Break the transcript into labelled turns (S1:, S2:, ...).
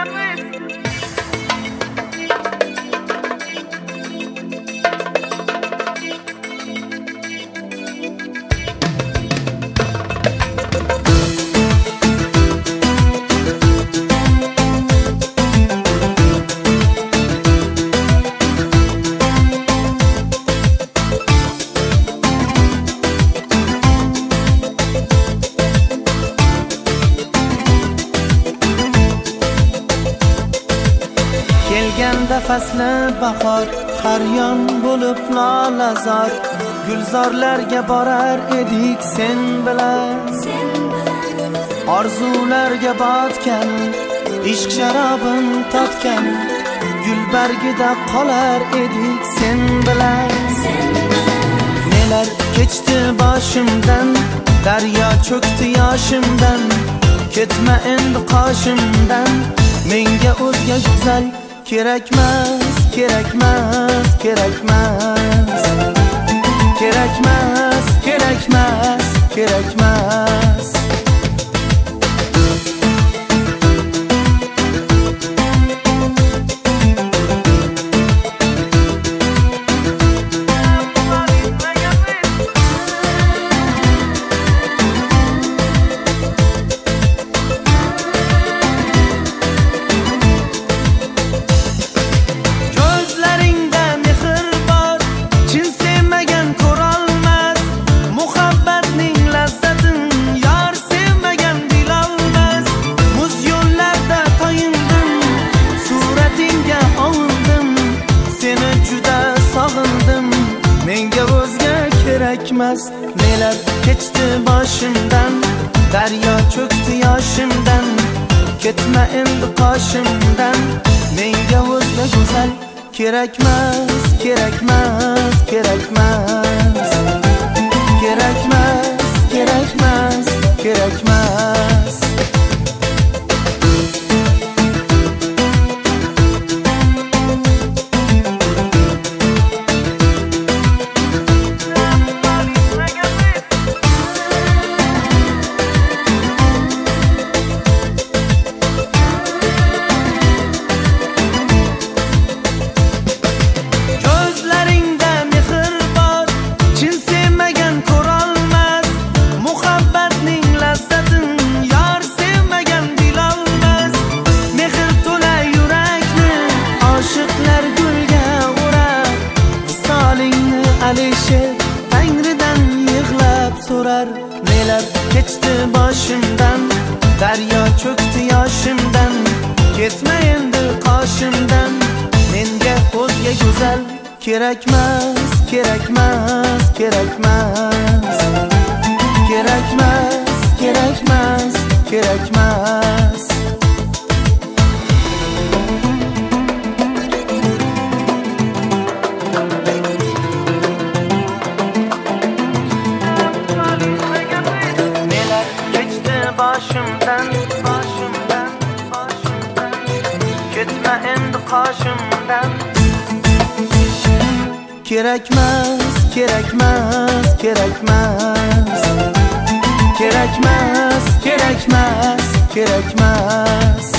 S1: Kelganda fasli bahor, har yon bo'lib lolazor, gulzorlarga borar edik sen bilan. Orzularga botgan, ishq sharobin totgan, gulbargida qolar edik sen bilan. Nelar kechdi boshimdan, daryo cho'kdi yoshimdan, ketma endi qoshimdan, menga o'zga go'zal kerakmas, kerakmas, kerakmas, kerakmas, kerakmas, kerakmas. Menga o'zga kerakmas. Nelar kechdi boshimdan, daryo cho'kdi yoshimdan, ketma endi qoshimdan, menga o'zga go'zal kerakmas, kerakmas, kerakmas, kerakmas, kerakmas, kerakmas. Tangridan yig'lab so'rar, nelar kechdi boshimdan, daryo cho'kdi yoshimdan, ketma endi qoshimdan, menga o'zga go'zal kerakmas, kerakmas, kerakmas, kerakmas, kerakmas, kerakmas. Boshimdan, boshimdan, boshimdan, ketma endi qoshimdan. Kerakmas, kerakmas, kerakmas, kerakmas, kerakmas, kerakmas.